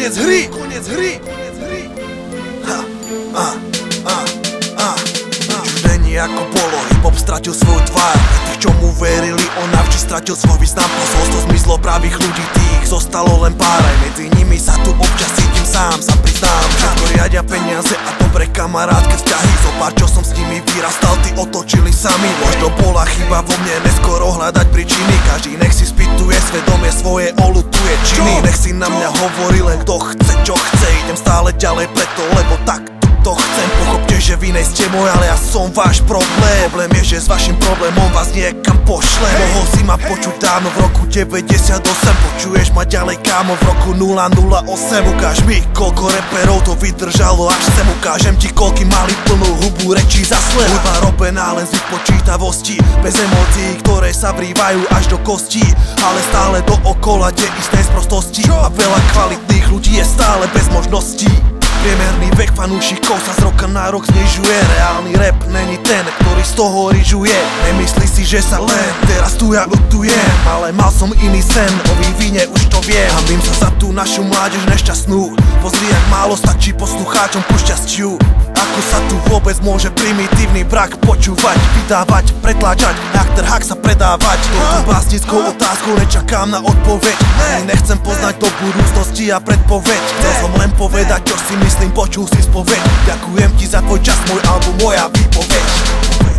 koniec hry. Už není ako bolo, hip-hop stratil svoju tvár. Pre tých, čo mu verili, on navždy stratil svoj význam. Posolstvo zmizlo pravých ľudí, tých zostalo len pár. Aj medzi nimi sa tu občas cítim sám, sa priznám. Všetko riadia peniaze a dobre kamarátke vzťahy. Zopár, čo som s nimi vyrastal, tí otočili sami. Možno bola chyba vo mne, neskoro hľadať príčiny. Každý nech si spýtuje svedomie svoje, olutuje činy. Nech si na mňa hovorí len kto chce, čo chce. Idem stále ďalej preto, lebo tak to chcem. Pochopte, že vy nejste môj, ale ja som váš problém. Problém je, že s vašim problémom vás niekam pošle. Mohol si ma počuť dávno v roku 98. Počuješ ma ďalej, kámo, v roku 008. Ukáž mi, koľko reperov to vydržalo až sem. Ukážem ti, koľky mali plnú hubu rečí za sled. Hudba robená len z vypočítavosti, bez emócií, ktoré sa vrývajú až do kostí. Ale stále dookola tie isté sprostosti. A veľa kvalitných ľudí je stále bez možností. Priemerný vek fanúšikov sa z roka na rok znižuje. Reálny rap není ten, ktorý z toho ryžuje. Nemyslí si, že sa len teraz tu ja lutujem, ale mal som iný sen, o vývine už to viem. Hanbím sa za tú našu mládež nešťastnú. Pozri, jak málo stačí poslucháčom ku šťastiu. Ako sa tu vôbec môže primitívny brak počúvať, vydávať, pretláčať, jak trhák sa predávať. Touto básnickou otázkou nečakám na odpoveď. Ani nechcem poznať do budúcnosti a predpoveď. Chcel som len povedať, čo si myslím, počul si spoveď. Ďakujem ti za tvoj čas, môj album, moja výpoveď.